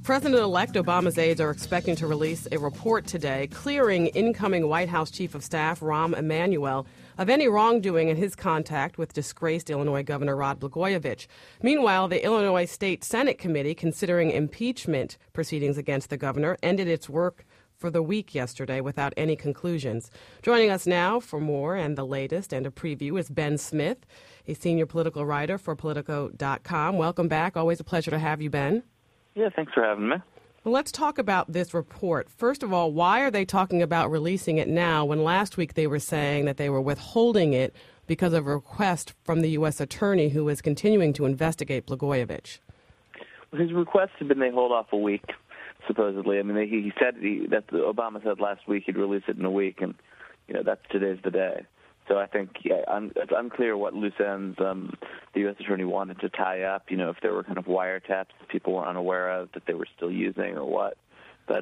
President-elect Obama's aides are expecting to release a report today clearing incoming White House Chief of Staff Rahm Emanuel of any wrongdoing in his contact with disgraced Illinois Governor Rod Blagojevich. Meanwhile, the Illinois State Senate Committee considering impeachment proceedings against the governor ended its work for the week yesterday without any conclusions. Joining us now for more and the latest and a preview is Ben Smith, a senior political writer for Politico.com. Welcome back. Always a pleasure to have you, Ben. Yeah, thanks for having me. Well, let's talk about this report. First of all, why are they talking about releasing it now when last week they were saying that they were withholding it because of a request from the U.S. attorney who is continuing to investigate Blagojevich? Well, his request had been they hold off a week, supposedly. I mean, he said that Obama said last week he'd release it in a week, and today's the day. So I think it's unclear what loose ends the U.S. attorney wanted to tie up. If there were kind of wiretaps that people were unaware of that they were still using or what. But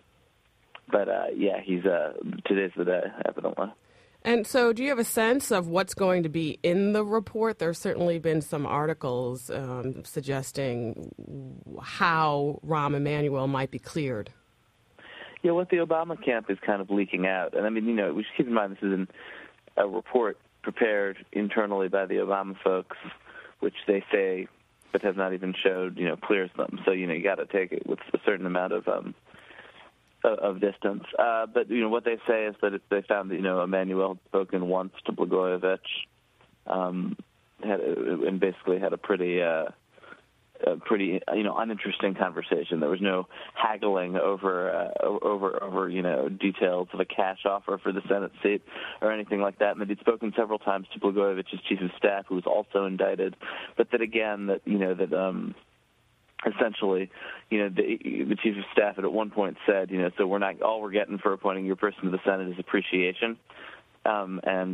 he's today's the day, evidently. And so do you have a sense of what's going to be in the report? There's certainly been some articles suggesting how Rahm Emanuel might be cleared. Yeah, what the Obama camp is kind of leaking out. And, I mean, we should keep in mind this is a report prepared internally by the Obama folks, which they say but have not even showed, clears them. So, you got to take it with a certain amount of distance. But, what they say is that they found that, Emanuel had spoken once to Blagojevich, and basically had a pretty uninteresting conversation. There was no haggling over details of a cash offer for the Senate seat or anything like that. And that he'd spoken several times to Blagojevich's chief of staff, who was also indicted. But that again, essentially, the chief of staff had at one point said, so all we're getting for appointing your person to the Senate is appreciation. And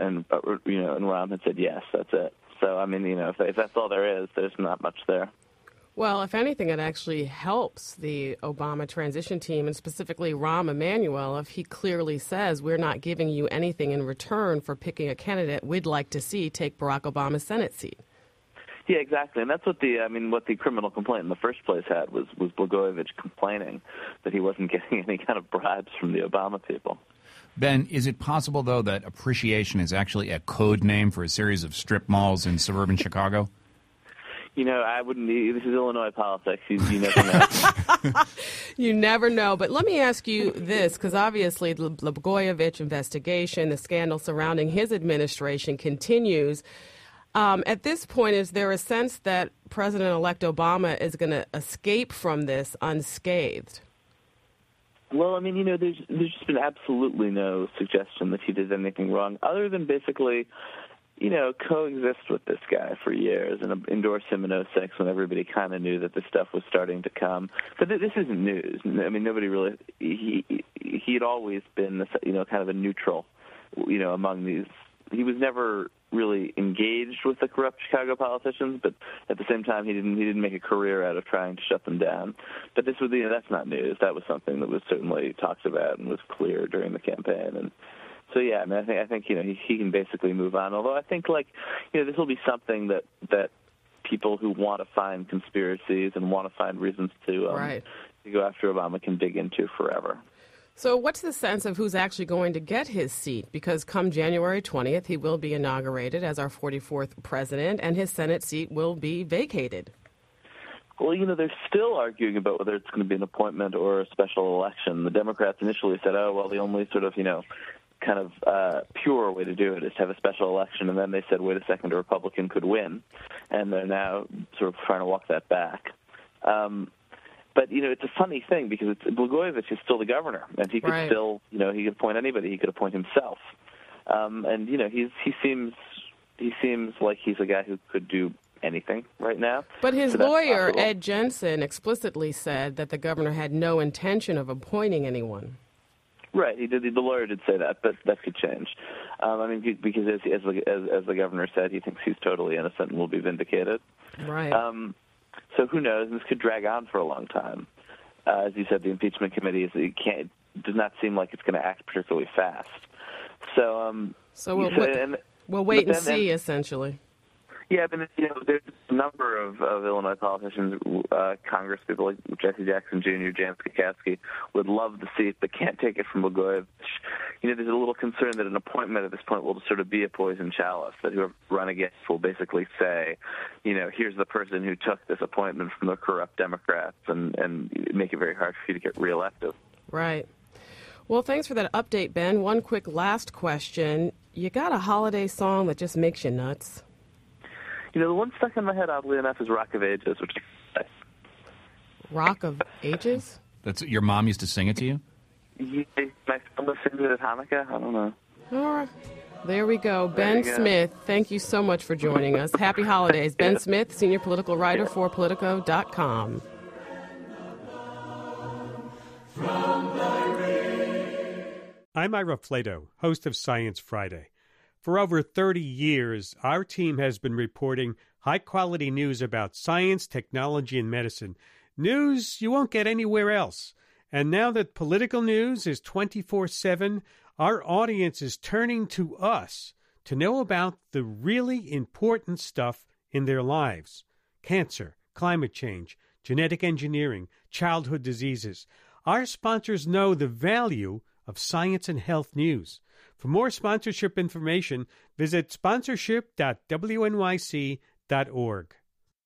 Rahm had said yes, that's it. So, I mean, if that's all there is, there's not much there. Well, if anything, it actually helps the Obama transition team, and specifically Rahm Emanuel, if he clearly says we're not giving you anything in return for picking a candidate we'd like to see take Barack Obama's Senate seat. Yeah, exactly. And that's what the criminal complaint in the first place had was Blagojevich complaining that he wasn't getting any kind of bribes from the Obama people. Ben, is it possible, though, that appreciation is actually a code name for a series of strip malls in suburban Chicago? I wouldn't. This is Illinois politics. You never know. You never know. But let me ask you this, because obviously the Blagojevich investigation, the scandal surrounding his administration continues. At this point, is there a sense that President-elect Obama is going to escape from this unscathed? Well, I mean, there's just been absolutely no suggestion that he did anything wrong, other than basically, coexist with this guy for years and endorse him in 2006 when everybody kind of knew that this stuff was starting to come. But this isn't news. I mean, nobody really. He had always been, kind of a neutral, among these. He was never really engaged with the corrupt Chicago politicians, but at the same time, he didn't make a career out of trying to shut them down. But this was that's not news. That was something that was certainly talked about and was clear during the campaign. And so yeah, I mean, I think he can basically move on. Although I think this will be something that people who want to find conspiracies and want to find reasons to go after Obama can dig into forever. So what's the sense of who's actually going to get his seat? Because come January 20th, he will be inaugurated as our 44th president, and his Senate seat will be vacated. Well, they're still arguing about whether it's going to be an appointment or a special election. The Democrats initially said, the only sort of, kind of pure way to do it is to have a special election. And then they said, wait a second, a Republican could win. And they're now sort of trying to walk that back. But, it's a funny thing because Blagojevich is still the governor, and he could still, he could appoint anybody. He could appoint himself. And, he seems like he's a guy who could do anything right now. But his lawyer, Ed Jensen, explicitly said that the governor had no intention of appointing anyone. Right, he did. The lawyer did say that, but that could change. Because as the governor said, he thinks he's totally innocent and will be vindicated. Right. So who knows? This could drag on for a long time. As you said, the impeachment committee does not seem like it's going to act particularly fast. So we'll wait and see, essentially. Yeah, I mean, there's a number of Illinois politicians, Congress people like Jesse Jackson Jr., Jan Schakowsky, would love the seat but can't take it from Blagojevich. There's a little concern that an appointment at this point will sort of be a poison chalice, that whoever run against will basically say, here's the person who took this appointment from the corrupt Democrats and make it very hard for you to get reelected. Right. Well, thanks for that update, Ben. One quick last question. You got a holiday song that just makes you nuts? The one stuck in my head, oddly enough, is Rock of Ages, which is Rock of Ages? That's your mom used to sing it to you? Yeah, my son sings it at Hanukkah. I don't know. All right. There we go. Ben Smith, thank you so much for joining us. Happy holidays. Ben Smith, senior political writer for Politico.com. I'm Ira Flato, host of Science Friday. For over 30 years, our team has been reporting high-quality news about science, technology, and medicine. News you won't get anywhere else. And now that political news is 24/7, our audience is turning to us to know about the really important stuff in their lives. Cancer, climate change, genetic engineering, childhood diseases. Our sponsors know the value of science and health news. For more sponsorship information, visit sponsorship.wnyc.org.